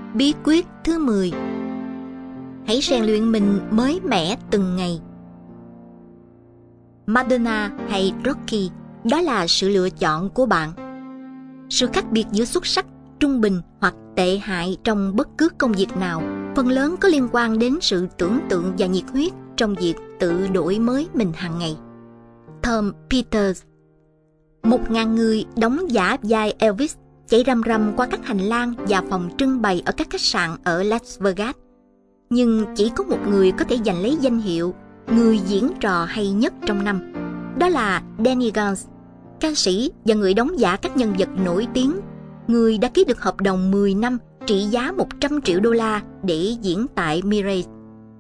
Bí quyết thứ 10: hãy rèn luyện mình mới mẻ từng ngày. Madonna hay Rocky, đó là sự lựa chọn của bạn. Sự khác biệt giữa xuất sắc, trung bình hoặc tệ hại trong bất cứ công việc nào phần lớn có liên quan đến sự tưởng tượng và nhiệt huyết trong việc tự đổi mới mình hàng ngày. Tom Peters. 1.000 người đóng giả vai Elvis chạy rầm rầm qua các hành lang và phòng trưng bày ở các khách sạn ở Las Vegas. Nhưng chỉ có một người có thể giành lấy danh hiệu người diễn trò hay nhất trong năm. Đó là Danny Gans, ca sĩ và người đóng giả các nhân vật nổi tiếng, người đã ký được hợp đồng 10 năm trị giá 100 triệu đô la để diễn tại Mirage.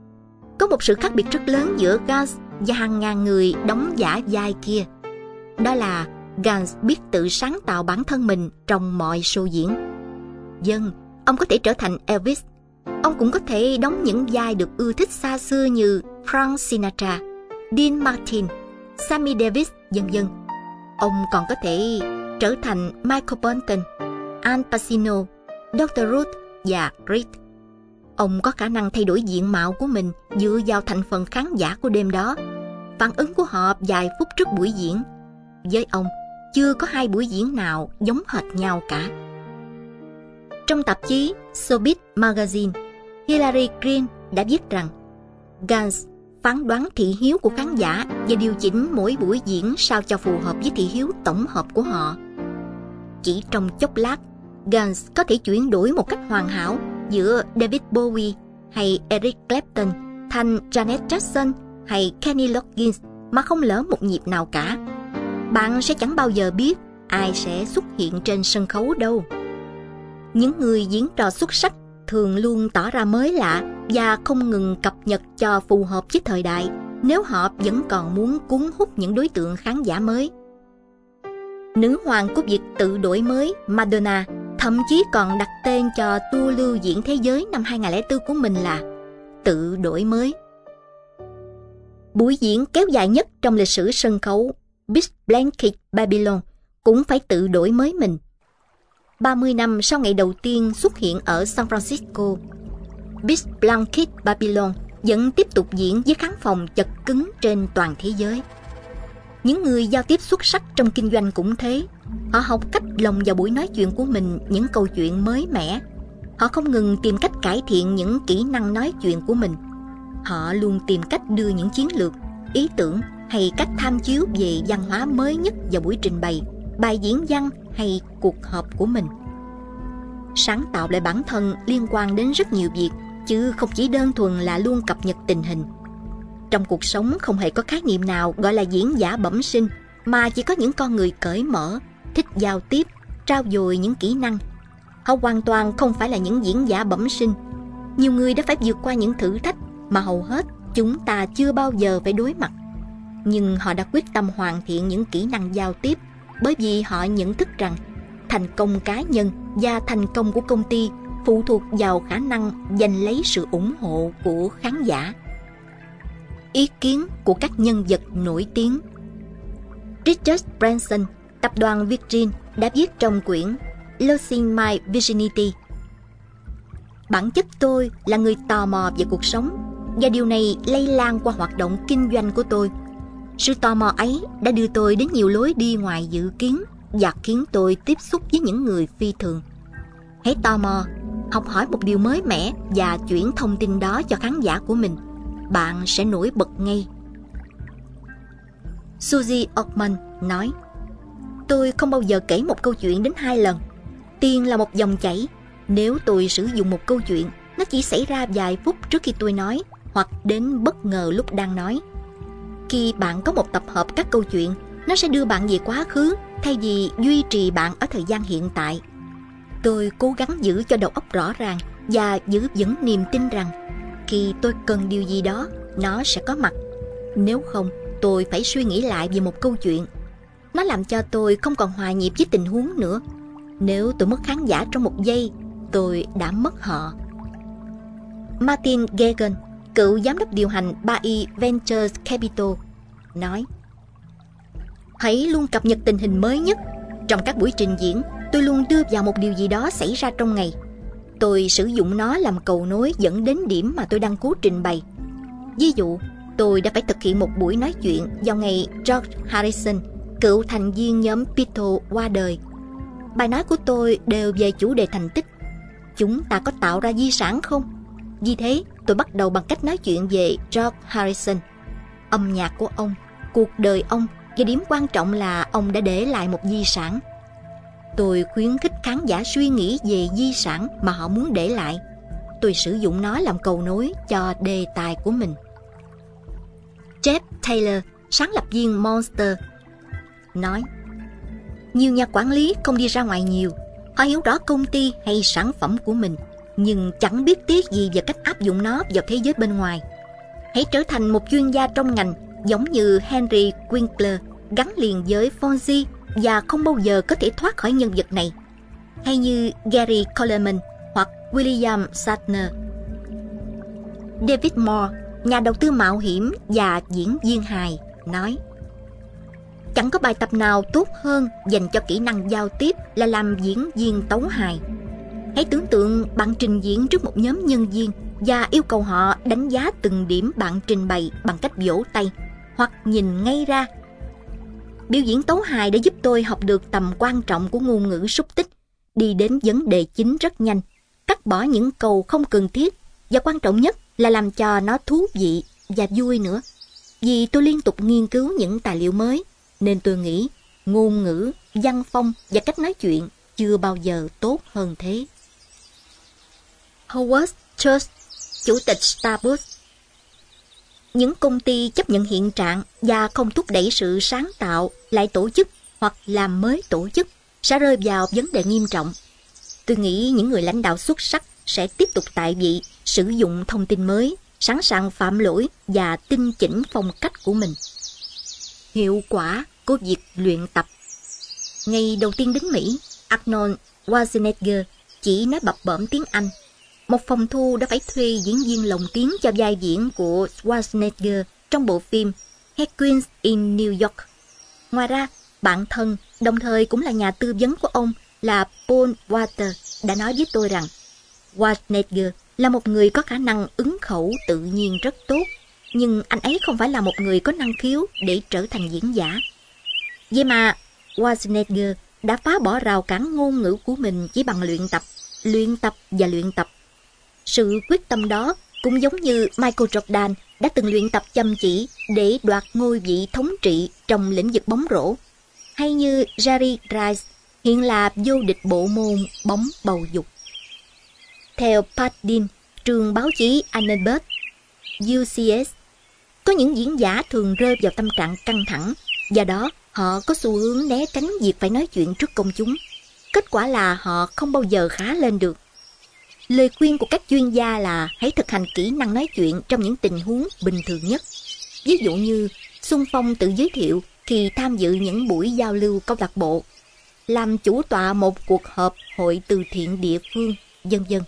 Có một sự khác biệt rất lớn giữa Gans và hàng ngàn người đóng giả vai kia. Đó là Gans biết tự sáng tạo bản thân mình trong mọi show diễn. Vâng, ông có thể trở thành Elvis. Ông cũng có thể đóng những vai được ưa thích xa xưa như Frank Sinatra, Dean Martin, Sammy Davis, vân vân. Ông còn có thể trở thành Michael Bolton, Al Pacino, Dr. Ruth và Creed. Ông có khả năng thay đổi diện mạo của mình dựa vào thành phần khán giả của đêm đó, phản ứng của họ vài phút trước buổi diễn. Với ông, chưa có hai buổi diễn nào giống hệt nhau cả. Trong tạp chí Showbiz Magazine, Hillary Green đã viết rằng Gans phán đoán thị hiếu của khán giả và điều chỉnh mỗi buổi diễn sao cho phù hợp với thị hiếu tổng hợp của họ. Chỉ trong chốc lát, Gans có thể chuyển đổi một cách hoàn hảo giữa David Bowie hay Eric Clapton thành Janet Jackson hay Kenny Loggins mà không lỡ một nhịp nào cả. Bạn sẽ chẳng bao giờ biết ai sẽ xuất hiện trên sân khấu đâu. Những người diễn trò xuất sắc thường luôn tỏ ra mới lạ và không ngừng cập nhật cho phù hợp với thời đại nếu họ vẫn còn muốn cuốn hút những đối tượng khán giả mới. Nữ hoàng của việc tự đổi mới, Madonna, thậm chí còn đặt tên cho tour lưu diễn thế giới năm 2004 của mình là tự đổi mới. Buổi diễn kéo dài nhất trong lịch sử sân khấu, Big Blanket Babylon, cũng phải tự đổi mới mình. 30 năm sau ngày đầu tiên xuất hiện ở San Francisco, Big Blanket Babylon vẫn tiếp tục diễn với khán phòng chật cứng trên toàn thế giới. Những người giao tiếp xuất sắc trong kinh doanh cũng thế. Họ học cách lồng vào buổi nói chuyện của mình những câu chuyện mới mẻ. Họ không ngừng tìm cách cải thiện những kỹ năng nói chuyện của mình. Họ luôn tìm cách đưa những chiến lược, ý tưởng hay cách tham chiếu về văn hóa mới nhất vào buổi trình bày, bài diễn văn hay cuộc họp của mình. Sáng tạo lại bản thân liên quan đến rất nhiều việc, chứ không chỉ đơn thuần là luôn cập nhật tình hình. Trong cuộc sống không hề có khái niệm nào gọi là diễn giả bẩm sinh, mà chỉ có những con người cởi mở, thích giao tiếp, trao dồi những kỹ năng. Họ hoàn toàn không phải là những diễn giả bẩm sinh. Nhiều người đã phải vượt qua những thử thách mà hầu hết chúng ta chưa bao giờ phải đối mặt. Nhưng họ đã quyết tâm hoàn thiện những kỹ năng giao tiếp, bởi vì họ nhận thức rằng thành công cá nhân và thành công của công ty phụ thuộc vào khả năng giành lấy sự ủng hộ của khán giả. Ý kiến của các nhân vật nổi tiếng. Richard Branson, tập đoàn Virgin, đã viết trong quyển Losing My Virginity: bản chất tôi là người tò mò về cuộc sống, và điều này lây lan qua hoạt động kinh doanh của tôi. Sự tò mò ấy đã đưa tôi đến nhiều lối đi ngoài dự kiến và khiến tôi tiếp xúc với những người phi thường. Hãy tò mò, học hỏi một điều mới mẻ và chuyển thông tin đó cho khán giả của mình. Bạn sẽ nổi bật ngay. Suzy Orman nói: tôi không bao giờ kể một câu chuyện đến 2 lần. Tiền là một dòng chảy. Nếu tôi sử dụng một câu chuyện, nó chỉ xảy ra vài phút trước khi tôi nói, hoặc đến bất ngờ lúc đang nói. Khi bạn có một tập hợp các câu chuyện, nó sẽ đưa bạn về quá khứ thay vì duy trì bạn ở thời gian hiện tại. Tôi cố gắng giữ cho đầu óc rõ ràng và giữ vững niềm tin rằng khi tôi cần điều gì đó, nó sẽ có mặt. Nếu không, tôi phải suy nghĩ lại về một câu chuyện. Nó làm cho tôi không còn hòa nhịp với tình huống nữa. Nếu tôi mất khán giả trong một giây, tôi đã mất họ. Martin Gagan, cựu giám đốc điều hành 3i Ventures Capital, nói: hãy luôn cập nhật tình hình mới nhất. Trong các buổi trình diễn, tôi luôn đưa vào một điều gì đó xảy ra trong ngày. tôi sử dụng nó làm cầu nối dẫn đến điểm mà tôi đang cố trình bày. Ví dụ, tôi đã phải thực hiện một buổi nói chuyện vào ngày George Harrison, cựu thành viên nhóm Beatles, qua đời. Bài nói của tôi đều về chủ đề thành tích. Chúng ta có tạo ra di sản không? Vì thế, tôi bắt đầu bằng cách nói chuyện về George Harrison, âm nhạc của ông, cuộc đời ông, và điểm quan trọng là ông đã để lại một di sản. Tôi khuyến khích khán giả suy nghĩ về di sản mà họ muốn để lại. Tôi sử dụng nó làm cầu nối cho đề tài của mình. Jeff Taylor, sáng lập viên Monster, nói: nhiều nhà quản lý không đi ra ngoài nhiều. Họ hiểu rõ công ty hay sản phẩm của mình, nhưng chẳng biết tiếc gì về cách áp dụng nó vào thế giới bên ngoài. Hãy trở thành một chuyên gia trong ngành, giống như Henry Winkler, gắn liền với Fonzie và không bao giờ có thể thoát khỏi nhân vật này, hay như Gary Coleman hoặc William Shatner. David Moore, nhà đầu tư mạo hiểm và diễn viên hài, nói: chẳng có bài tập nào tốt hơn dành cho kỹ năng giao tiếp là làm diễn viên tấu hài. Hãy tưởng tượng bạn trình diễn trước một nhóm nhân viên và yêu cầu họ đánh giá từng điểm bạn trình bày bằng cách vỗ tay hoặc nhìn ngay ra. Biểu diễn tấu hài đã giúp tôi học được tầm quan trọng của ngôn ngữ xúc tích, đi đến vấn đề chính rất nhanh, cắt bỏ những câu không cần thiết, và quan trọng nhất là làm cho nó thú vị và vui nữa. Vì tôi liên tục nghiên cứu những tài liệu mới, nên tôi nghĩ ngôn ngữ, văn phong và cách nói chuyện chưa bao giờ tốt hơn thế. Howard Schultz, chủ tịch Starbucks: những công ty chấp nhận hiện trạng và không thúc đẩy sự sáng tạo, lại tổ chức hoặc làm mới tổ chức sẽ rơi vào vấn đề nghiêm trọng. Tôi nghĩ những người lãnh đạo xuất sắc sẽ tiếp tục tại vị, sử dụng thông tin mới, sẵn sàng phạm lỗi và tinh chỉnh phong cách của mình. Hiệu quả của việc luyện tập. Ngày đầu tiên đến Mỹ, Arnold Schwarzenegger chỉ nói bập bợm tiếng Anh. Một phòng thu đã phải thuê diễn viên lồng tiếng cho vai diễn của Schwarzenegger trong bộ phim Hercules in New York. Ngoài ra, bạn thân, đồng thời cũng là nhà tư vấn của ông là Paul Walker đã nói với tôi rằng Schwarzenegger là một người có khả năng ứng khẩu tự nhiên rất tốt, nhưng anh ấy không phải là một người có năng khiếu để trở thành diễn giả. Vậy mà Schwarzenegger đã phá bỏ rào cản ngôn ngữ của mình chỉ bằng luyện tập và luyện tập. Sự quyết tâm đó cũng giống như Michael Jordan đã từng luyện tập chăm chỉ để đoạt ngôi vị thống trị trong lĩnh vực bóng rổ, hay như Jerry Rice hiện là vô địch bộ môn bóng bầu dục. Theo Pat Dean, trường báo chí Annenberg, UCS, có những diễn giả thường rơi vào tâm trạng căng thẳng, do đó họ có xu hướng né tránh việc phải nói chuyện trước công chúng. Kết quả là họ không bao giờ khá lên được. Lời khuyên của các chuyên gia là hãy thực hành kỹ năng nói chuyện trong những tình huống bình thường nhất. Ví dụ như xung phong tự giới thiệu khi tham dự những buổi giao lưu câu lạc bộ, làm chủ tọa một cuộc họp hội từ thiện địa phương, vân vân.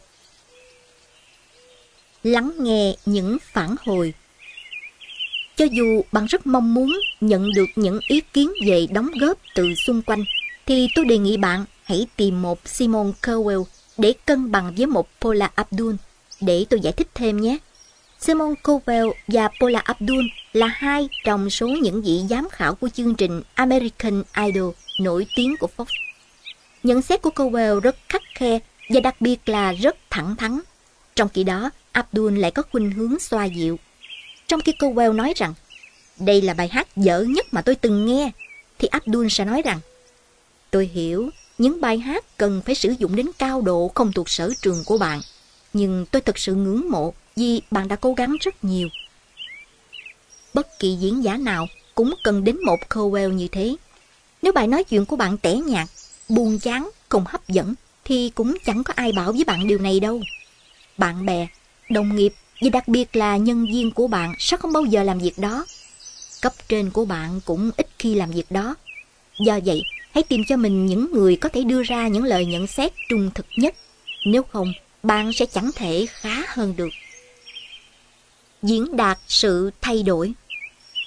Lắng nghe những phản hồi. Cho dù bạn rất mong muốn nhận được những ý kiến về đóng góp từ xung quanh, thì tôi đề nghị bạn hãy tìm một Simon Cowell để cân bằng với một Paula Abdul. Để tôi giải thích thêm nhé. Simon Cowell và Paula Abdul là hai trong số những vị giám khảo của chương trình American Idol nổi tiếng của Fox. Nhận xét của Cowell rất khắt khe và đặc biệt là rất thẳng thắn. Trong khi đó, Abdul lại có khuynh hướng xoa dịu. Trong khi Cowell nói rằng đây là bài hát dở nhất mà tôi từng nghe, thì Abdul sẽ nói rằng tôi hiểu những bài hát cần phải sử dụng đến cao độ không thuộc sở trường của bạn, nhưng tôi thực sự ngưỡng mộ vì bạn đã cố gắng rất nhiều. Bất kỳ diễn giả nào cũng cần đến một Cowell như thế. Nếu bài nói chuyện của bạn tẻ nhạt, buồn chán, không hấp dẫn, thì cũng chẳng có ai bảo với bạn điều này đâu. Bạn bè, đồng nghiệp và đặc biệt là nhân viên của bạn sẽ không bao giờ làm việc đó. Cấp trên của bạn cũng ít khi làm việc đó. Do vậy, hãy tìm cho mình những người có thể đưa ra những lời nhận xét trung thực nhất. Nếu không, bạn sẽ chẳng thể khá hơn được. Diễn đạt sự thay đổi.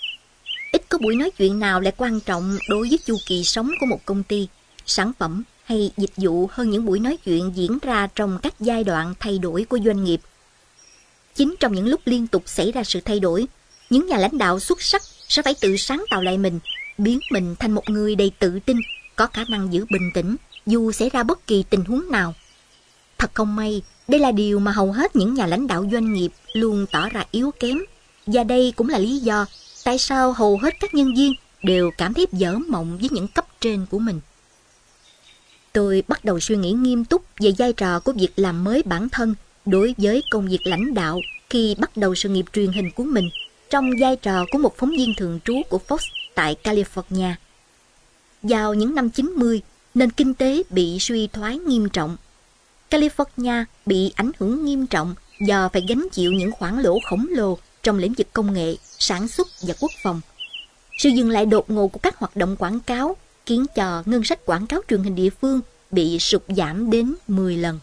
Ít có buổi nói chuyện nào lại quan trọng đối với chu kỳ sống của một công ty, sản phẩm hay dịch vụ hơn những buổi nói chuyện diễn ra trong các giai đoạn thay đổi của doanh nghiệp. Chính trong những lúc liên tục xảy ra sự thay đổi, những nhà lãnh đạo xuất sắc sẽ phải tự sáng tạo lại mình, biến mình thành một người đầy tự tin, có khả năng giữ bình tĩnh dù xảy ra bất kỳ tình huống nào. Thật không may, đây là điều mà hầu hết những nhà lãnh đạo doanh nghiệp luôn tỏ ra yếu kém, và đây cũng là lý do tại sao hầu hết các nhân viên đều cảm thấy dở mộng với những cấp trên của mình. Tôi bắt đầu suy nghĩ nghiêm túc về vai trò của việc làm mới bản thân đối với công việc lãnh đạo khi bắt đầu sự nghiệp truyền hình của mình trong vai trò của một phóng viên thường trú của Fox tại California. Vào những năm 90, nền kinh tế bị suy thoái nghiêm trọng. California bị ảnh hưởng nghiêm trọng do phải gánh chịu những khoản lỗ khổng lồ trong lĩnh vực công nghệ, sản xuất và quốc phòng. Sự dừng lại đột ngột của các hoạt động quảng cáo khiến cho ngân sách quảng cáo truyền hình địa phương bị sụt giảm đến 10 lần.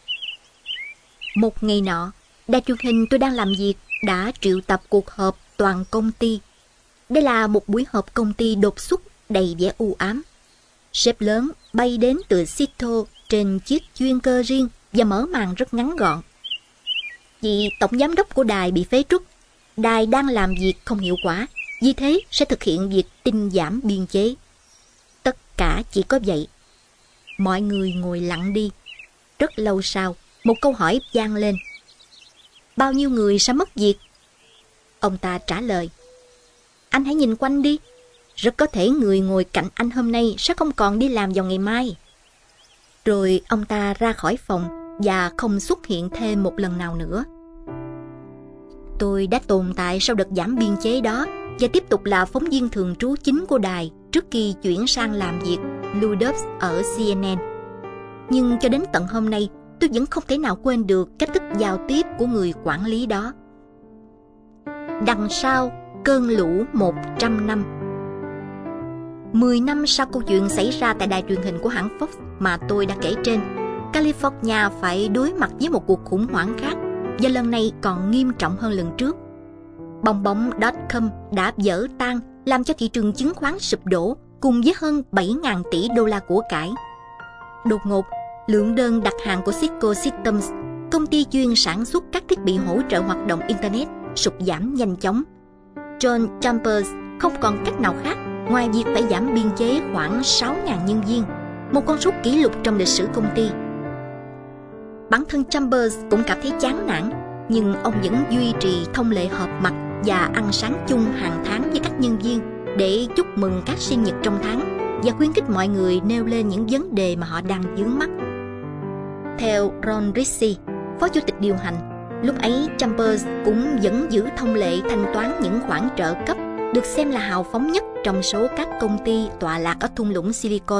Một ngày nọ, đài truyền hình tôi đang làm việc đã triệu tập cuộc họp toàn công ty. Đây là một buổi họp công ty đột xuất đầy vẻ u ám. Sếp lớn bay đến từ Seattle trên chiếc chuyên cơ riêng và mở màn rất ngắn gọn. Vì tổng giám đốc của đài bị phế truất, đài đang làm việc không hiệu quả, vì thế sẽ thực hiện việc tinh giảm biên chế. Tất cả chỉ có vậy. Mọi người ngồi lặng đi. Rất lâu sau, một câu hỏi vang lên. Bao nhiêu người sẽ mất việc? Ông ta trả lời. Anh hãy nhìn quanh đi. Rất có thể người ngồi cạnh anh hôm nay sẽ không còn đi làm vào ngày mai. Rồi ông ta ra khỏi phòng và không xuất hiện thêm một lần nào nữa. Tôi đã tồn tại sau đợt giảm biên chế đó và tiếp tục là phóng viên thường trú chính của đài trước khi chuyển sang làm việc Lou Dobbs ở CNN. Nhưng cho đến tận hôm nay, tôi vẫn không thể nào quên được cách thức giao tiếp của người quản lý đó. Đằng sau cơn lũ 100 năm. 10 năm sau câu chuyện xảy ra tại đài truyền hình của hãng Fox mà tôi đã kể trên, California phải đối mặt với một cuộc khủng hoảng khác, và lần này còn nghiêm trọng hơn lần trước. Bong bóng.com đã vỡ tan, làm cho thị trường chứng khoán sụp đổ cùng với hơn 7.000 tỷ đô la của cải. Đột ngột, lượng đơn đặt hàng của Cisco Systems, công ty chuyên sản xuất các thiết bị hỗ trợ hoạt động Internet, sụt giảm nhanh chóng. John Chambers không còn cách nào khác ngoài việc phải giảm biên chế khoảng 6.000 nhân viên, một con số kỷ lục trong lịch sử công ty. Bản thân Chambers cũng cảm thấy chán nản, nhưng ông vẫn duy trì thông lệ họp mặt và ăn sáng chung hàng tháng với các nhân viên để chúc mừng các sinh nhật trong tháng và khuyến khích mọi người nêu lên những vấn đề mà họ đang vướng mắc. Theo Ron Ritchie, phó chủ tịch điều hành, lúc ấy Chambers cũng vẫn giữ thông lệ thanh toán những khoản trợ cấp được xem là hào phóng nhất trong số các công ty tọa lạc ở thung lũng Silicon.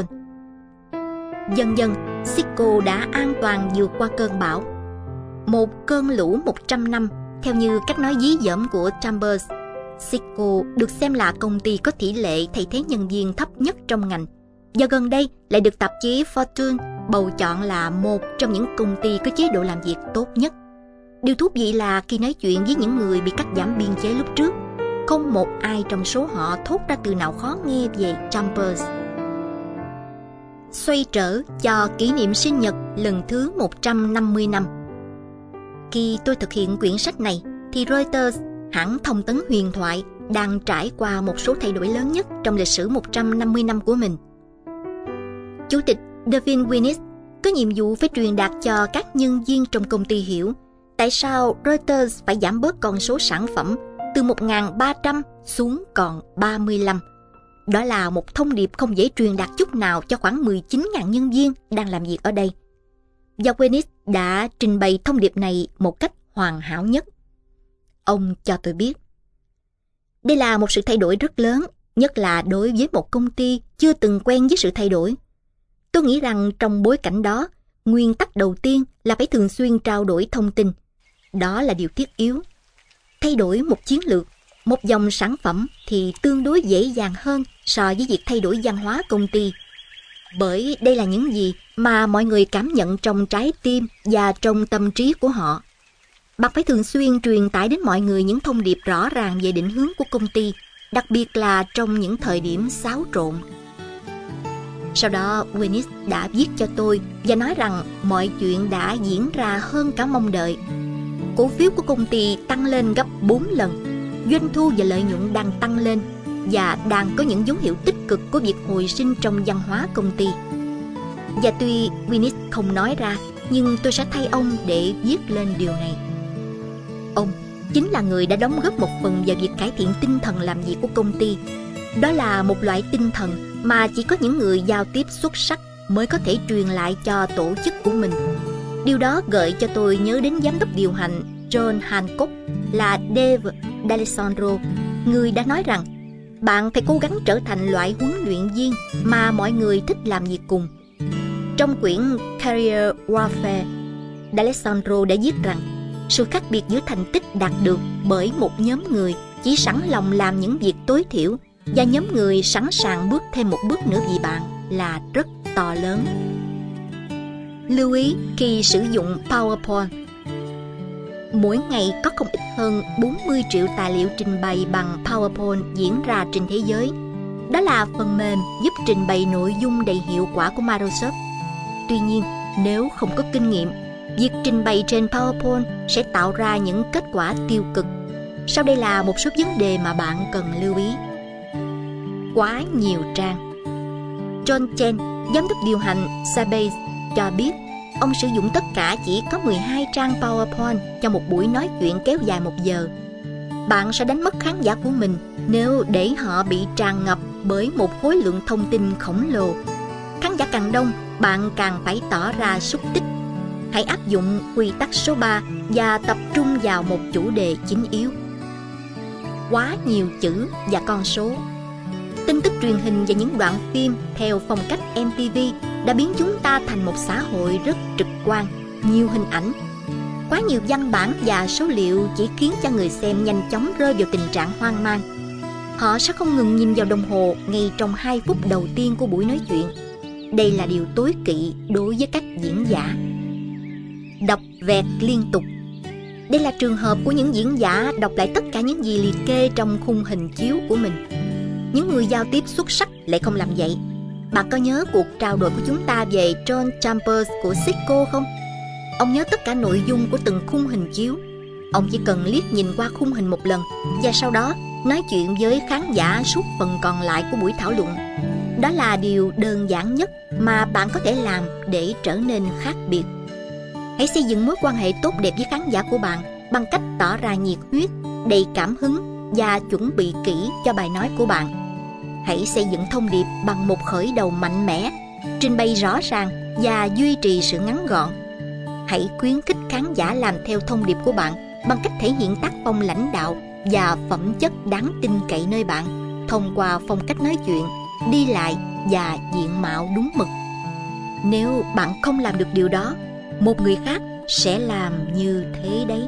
Dần dần, Cisco đã an toàn vượt qua cơn bão. Một cơn lũ 100 năm, theo như cách nói dí dỏm của Chambers. Cisco được xem là công ty có tỷ lệ thay thế nhân viên thấp nhất trong ngành, và gần đây lại được tạp chí Fortune bầu chọn là một trong những công ty có chế độ làm việc tốt nhất. Điều thú vị là khi nói chuyện với những người bị cắt giảm biên chế lúc trước, không một ai trong số họ thốt ra từ nào khó nghe về Chambers. Xoay trở cho kỷ niệm sinh nhật lần thứ 150 năm. Khi tôi thực hiện quyển sách này, thì Reuters, hãng thông tấn huyền thoại, đang trải qua một số thay đổi lớn nhất trong lịch sử 150 năm của mình. Chủ tịch Devin Winnis có nhiệm vụ phải truyền đạt cho các nhân viên trong công ty hiểu tại sao Reuters phải giảm bớt con số sản phẩm từ 1.300 xuống còn 35. Đó là một thông điệp không dễ truyền đạt chút nào cho khoảng 19.000 nhân viên đang làm việc ở đây. Và Winnis đã trình bày thông điệp này một cách hoàn hảo nhất. Ông cho tôi biết, đây là một sự thay đổi rất lớn, nhất là đối với một công ty chưa từng quen với sự thay đổi. Tôi nghĩ rằng trong bối cảnh đó, nguyên tắc đầu tiên là phải thường xuyên trao đổi thông tin. Đó là điều thiết yếu. Thay đổi một chiến lược, một dòng sản phẩm thì tương đối dễ dàng hơn so với việc thay đổi văn hóa công ty. Bởi đây là những gì mà mọi người cảm nhận trong trái tim và trong tâm trí của họ. Bạn phải thường xuyên truyền tải đến mọi người những thông điệp rõ ràng về định hướng của công ty, đặc biệt là trong những thời điểm xáo trộn. Sau đó Winnis đã viết cho tôi và nói rằng mọi chuyện đã diễn ra hơn cả mong đợi. Cổ phiếu của công ty tăng lên gấp 4 lần, doanh thu và lợi nhuận đang tăng lên và đang có những dấu hiệu tích cực của việc hồi sinh trong văn hóa công ty. Và tuy Winnis không nói ra, nhưng tôi sẽ thay ông để viết lên điều này. Ông chính là người đã đóng góp một phần vào việc cải thiện tinh thần làm việc của công ty. Đó là một loại tinh thần mà chỉ có những người giao tiếp xuất sắc mới có thể truyền lại cho tổ chức của mình. Điều đó gợi cho tôi nhớ đến giám đốc điều hành John Hancock là Dave D'Alessandro, người đã nói rằng bạn phải cố gắng trở thành loại huấn luyện viên mà mọi người thích làm việc cùng. Trong quyển Career Warfare, D'Alessandro đã viết rằng sự khác biệt giữa thành tích đạt được bởi một nhóm người chỉ sẵn lòng làm những việc tối thiểu và nhóm người sẵn sàng bước thêm một bước nữa vì bạn là rất to lớn. Lưu ý khi sử dụng PowerPoint. Mỗi ngày có không ít hơn 40 triệu tài liệu trình bày bằng PowerPoint diễn ra trên thế giới. Đó là phần mềm giúp trình bày nội dung đầy hiệu quả của Microsoft. Tuy nhiên, nếu không có kinh nghiệm, việc trình bày trên PowerPoint sẽ tạo ra những kết quả tiêu cực. Sau đây là một số vấn đề mà bạn cần lưu ý. Quá nhiều trang. John Chen, giám đốc điều hành Sybase, cho biết ông sử dụng tất cả chỉ có 12 trang PowerPoint cho một buổi nói chuyện kéo dài 1 giờ. Bạn sẽ đánh mất khán giả của mình nếu để họ bị tràn ngập bởi một khối lượng thông tin khổng lồ. Khán giả càng đông, bạn càng phải tỏ ra xúc tích. Hãy áp dụng quy tắc số 3 và tập trung vào một chủ đề chính yếu. Quá nhiều chữ và con số. Tin tức truyền hình và những đoạn phim theo phong cách MTV đã biến chúng ta thành một xã hội rất trực quan, nhiều hình ảnh. Quá nhiều văn bản và số liệu chỉ khiến cho người xem nhanh chóng rơi vào tình trạng hoang mang. Họ sẽ không ngừng nhìn vào đồng hồ ngay trong 2 phút đầu tiên của buổi nói chuyện. Đây là điều tối kỵ đối với các diễn giả. Đọc vẹt liên tục. Đây là trường hợp của những diễn giả đọc lại tất cả những gì liệt kê trong khung hình chiếu của mình. Những người giao tiếp xuất sắc lại không làm vậy. Bạn có nhớ cuộc trao đổi của chúng ta về John Chambers của Cisco không? Ông nhớ tất cả nội dung của từng khung hình chiếu. Ông chỉ cần liếc nhìn qua khung hình một lần và sau đó nói chuyện với khán giả suốt phần còn lại của buổi thảo luận. Đó là điều đơn giản nhất mà bạn có thể làm để trở nên khác biệt. Hãy xây dựng mối quan hệ tốt đẹp với khán giả của bạn bằng cách tỏ ra nhiệt huyết, đầy cảm hứng và chuẩn bị kỹ cho bài nói của bạn. Hãy xây dựng thông điệp bằng một khởi đầu mạnh mẽ, trình bày rõ ràng và duy trì sự ngắn gọn. Hãy khuyến khích khán giả làm theo thông điệp của bạn bằng cách thể hiện tác phong lãnh đạo và phẩm chất đáng tin cậy nơi bạn thông qua phong cách nói chuyện, đi lại và diện mạo đúng mực. Nếu bạn không làm được điều đó, một người khác sẽ làm như thế đấy.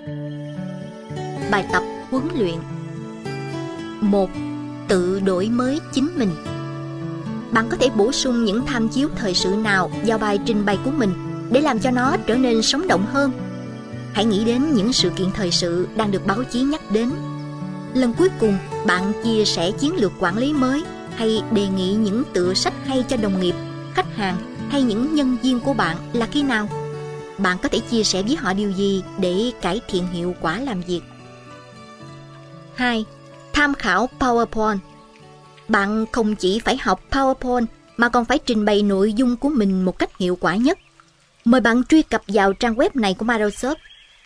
Bài tập huấn luyện. 1. Tự đổi mới chính mình. Bạn có thể bổ sung những tham chiếu thời sự nào vào bài trình bày của mình để làm cho nó trở nên sống động hơn. Hãy nghĩ đến những sự kiện thời sự đang được báo chí nhắc đến. Lần cuối cùng bạn chia sẻ chiến lược quản lý mới hay đề nghị những tựa sách hay cho đồng nghiệp, khách hàng hay những nhân viên của bạn là khi nào? Bạn có thể chia sẻ với họ điều gì để cải thiện hiệu quả làm việc? 2. Tham khảo PowerPoint. Bạn không chỉ phải học PowerPoint mà còn phải trình bày nội dung của mình một cách hiệu quả nhất. Mời bạn truy cập vào trang web này của Microsoft: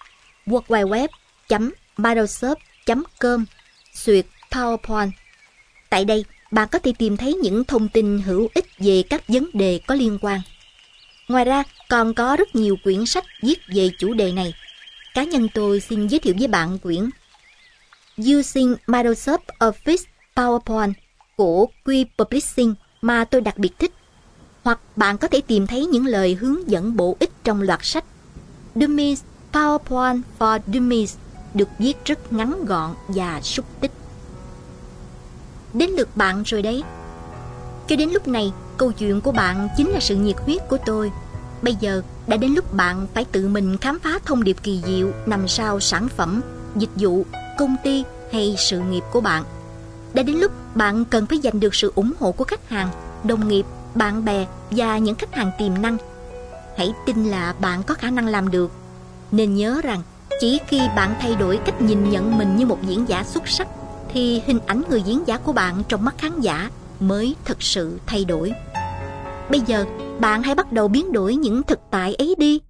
worldwideweb.microsoft.com/PowerPoint. Tại đây, bạn có thể tìm thấy những thông tin hữu ích về các vấn đề có liên quan. Ngoài ra, còn có rất nhiều quyển sách viết về chủ đề này. Cá nhân tôi xin giới thiệu với bạn quyển Using Microsoft Office PowerPoint của Quill Publishing mà tôi đặc biệt thích. Hoặc bạn có thể tìm thấy những lời hướng dẫn bổ ích trong loạt sách Dummies PowerPoint for Dummies, được viết rất ngắn gọn và xúc tích. Đến lượt bạn rồi đấy. Cho đến lúc này, câu chuyện của bạn chính là sự nhiệt huyết của tôi. Bây giờ đã đến lúc bạn phải tự mình khám phá thông điệp kỳ diệu nằm sau sản phẩm, dịch vụ, công ty hay sự nghiệp của bạn. Đã đến lúc bạn cần phải giành được sự ủng hộ của khách hàng, đồng nghiệp, bạn bè và những khách hàng tiềm năng. Hãy tin là bạn có khả năng làm được. Nên nhớ rằng chỉ khi bạn thay đổi cách nhìn nhận mình như một diễn giả xuất sắc thì hình ảnh người diễn giả của bạn trong mắt khán giả mới thực sự thay đổi. Bây giờ bạn hãy bắt đầu biến đổi những thực tại ấy đi.